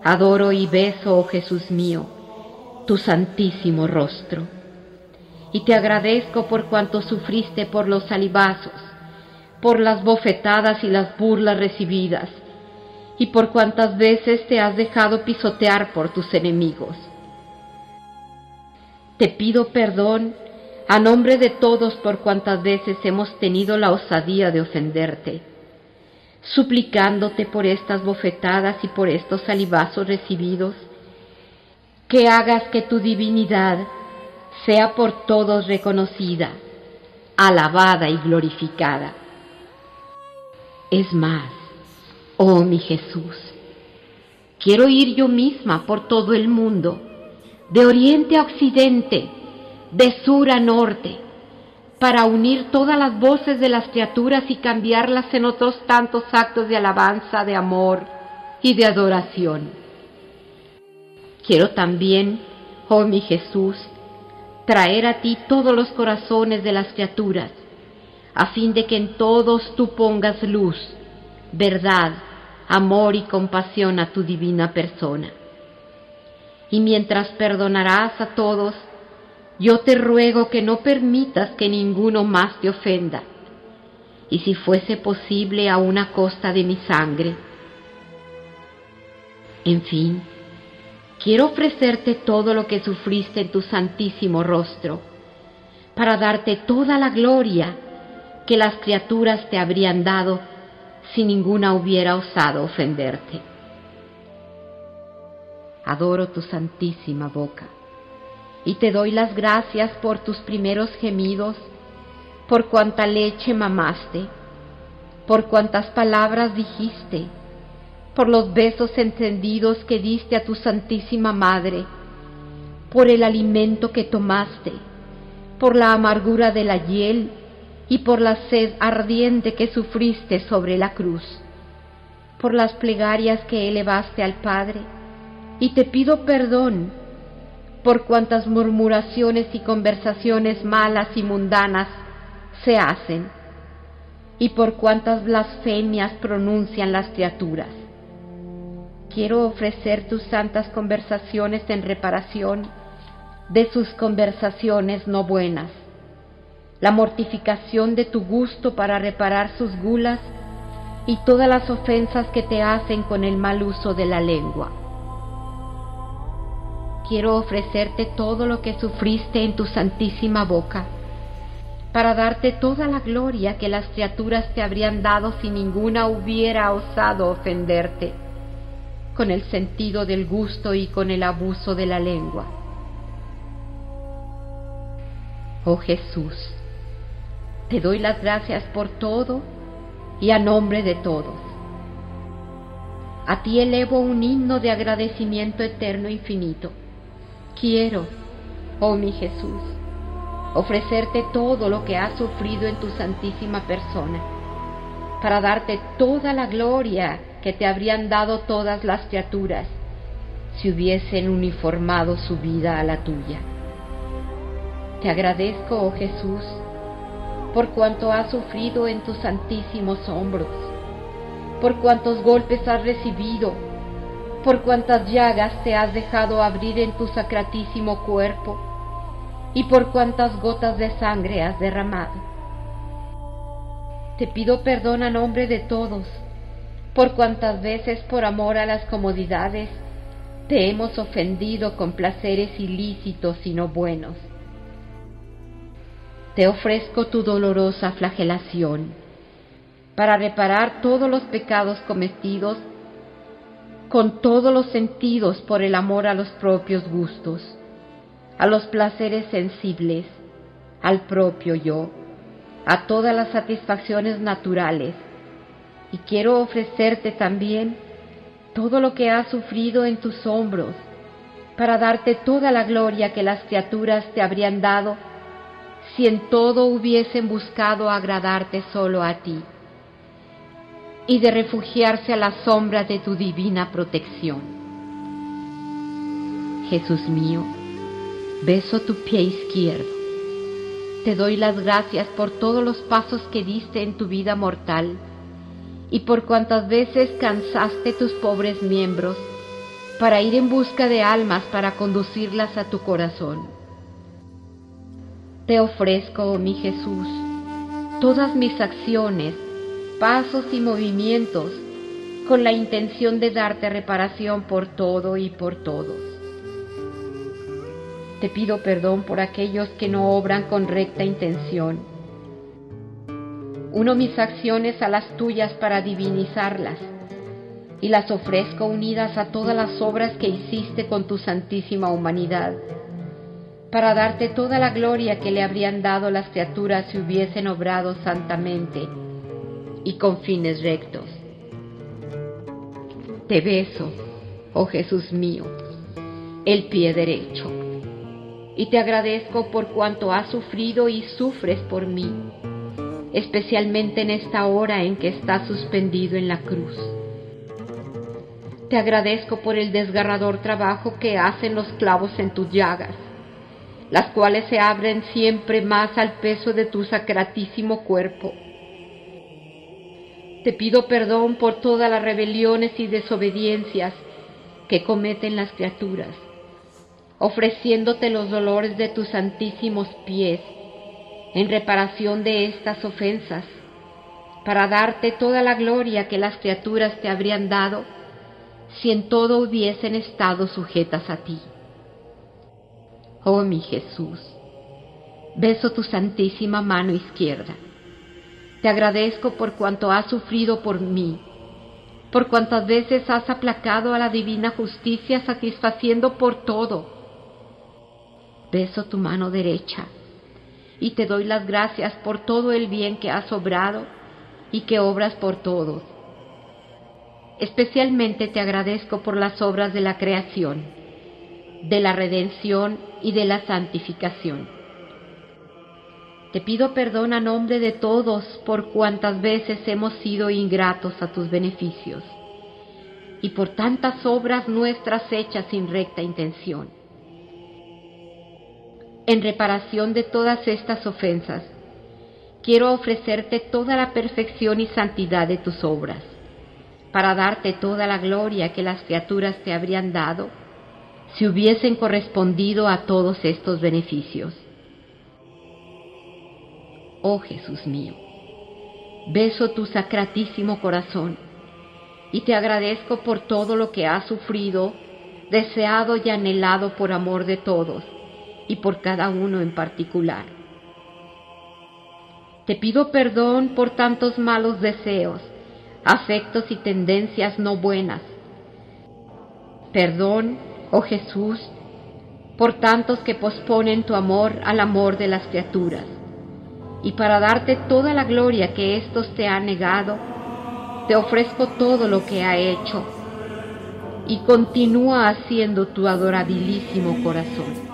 Adoro y beso, oh Jesús mío, tu santísimo rostro. Y te agradezco por cuanto sufriste por los salivazos, por las bofetadas y las burlas recibidas, y por cuantas veces te has dejado pisotear por tus enemigos. Te pido perdón a nombre de todos por cuantas veces hemos tenido la osadía de ofenderte, suplicándote por estas bofetadas y por estos salivazos recibidos, que hagas que tu divinidad sea por todos reconocida, alabada y glorificada. Es más, oh mi Jesús, quiero ir yo misma por todo el mundo, de oriente a occidente, de sur a norte, para unir todas las voces de las criaturas y cambiarlas en otros tantos actos de alabanza, de amor y de adoración. Quiero también, oh mi Jesús, traer a ti todos los corazones de las criaturas, a fin de que en todos tú pongas luz, verdad, amor y compasión a tu divina persona. Y mientras perdonarás a todos, yo te ruego que no permitas que ninguno más te ofenda, y si fuese posible a una costa de mi sangre. En fin, quiero ofrecerte todo lo que sufriste en tu santísimo rostro, para darte toda la gloria que las criaturas te habrían dado si ninguna hubiera osado ofenderte. Adoro tu santísima boca, y te doy las gracias por tus primeros gemidos, por cuánta leche mamaste, por cuántas palabras dijiste, por los besos encendidos que diste a tu Santísima Madre, por el alimento que tomaste, por la amargura de la hiel y por la sed ardiente que sufriste sobre la cruz, por las plegarias que elevaste al Padre, y te pido perdón por cuantas murmuraciones y conversaciones malas y mundanas se hacen, y por cuantas blasfemias pronuncian las criaturas. Quiero ofrecer tus santas conversaciones en reparación de sus conversaciones no buenas, la mortificación de tu gusto para reparar sus gulas y todas las ofensas que te hacen con el mal uso de la lengua. Quiero ofrecerte todo lo que sufriste en tu santísima boca, para darte toda la gloria que las criaturas te habrían dado si ninguna hubiera osado ofenderte, con el sentido del gusto y con el abuso de la lengua. Oh Jesús, te doy las gracias por todo y a nombre de todos. A ti elevo un himno de agradecimiento eterno e infinito. Quiero, oh mi Jesús, ofrecerte todo lo que has sufrido en tu santísima persona, para darte toda la gloria que te habrían dado todas las criaturas si hubiesen uniformado su vida a la tuya. Te agradezco, oh Jesús, por cuanto has sufrido en tus santísimos hombros, por cuantos golpes has recibido, por cuantas llagas te has dejado abrir en tu sacratísimo cuerpo, y por cuantas gotas de sangre has derramado. Te pido perdón a nombre de todos, por cuantas veces por amor a las comodidades te hemos ofendido con placeres ilícitos y no buenos. Te ofrezco tu dolorosa flagelación, para reparar todos los pecados cometidos con todos los sentidos por el amor a los propios gustos, a los placeres sensibles, al propio yo, a todas las satisfacciones naturales, y quiero ofrecerte también todo lo que has sufrido en tus hombros, para darte toda la gloria que las criaturas te habrían dado si en todo hubiesen buscado agradarte solo a ti, y de refugiarse a la sombra de tu divina protección. Jesús mío, beso tu pie izquierdo. Te doy las gracias por todos los pasos que diste en tu vida mortal y por cuantas veces cansaste tus pobres miembros para ir en busca de almas para conducirlas a tu corazón. Te ofrezco, oh mi Jesús, todas mis acciones, pasos y movimientos, con la intención de darte reparación por todo y por todos. Te pido perdón por aquellos que no obran con recta intención. Uno mis acciones a las tuyas para divinizarlas, y las ofrezco unidas a todas las obras que hiciste con tu santísima humanidad, para darte toda la gloria que le habrían dado las criaturas si hubiesen obrado santamente y con fines rectos. Te beso, oh Jesús mío, el pie derecho, y te agradezco por cuanto has sufrido y sufres por mí, especialmente en esta hora en que estás suspendido en la cruz. Te agradezco por el desgarrador trabajo que hacen los clavos en tus llagas, las cuales se abren siempre más al peso de tu sacratísimo cuerpo. Te pido perdón por todas las rebeliones y desobediencias que cometen las criaturas, ofreciéndote los dolores de tus santísimos pies en reparación de estas ofensas, para darte toda la gloria que las criaturas te habrían dado si en todo hubiesen estado sujetas a ti. Oh mi Jesús, beso tu santísima mano izquierda. Te agradezco por cuanto has sufrido por mí, por cuantas veces has aplacado a la divina justicia satisfaciendo por todo. Beso tu mano derecha y te doy las gracias por todo el bien que has obrado y que obras por todos. Especialmente te agradezco por las obras de la creación, de la redención y de la santificación. Te pido perdón a nombre de todos por cuantas veces hemos sido ingratos a tus beneficios y por tantas obras nuestras hechas sin recta intención. En reparación de todas estas ofensas, quiero ofrecerte toda la perfección y santidad de tus obras, para darte toda la gloria que las criaturas te habrían dado si hubiesen correspondido a todos estos beneficios. Oh Jesús mío, beso tu sacratísimo corazón y te agradezco por todo lo que has sufrido, deseado y anhelado por amor de todos y por cada uno en particular. Te pido perdón por tantos malos deseos, afectos y tendencias no buenas. Perdón, oh Jesús, por tantos que posponen tu amor al amor de las criaturas. Y para darte toda la gloria que éstos te han negado, te ofrezco todo lo que ha hecho y continúa haciendo tu adorabilísimo corazón.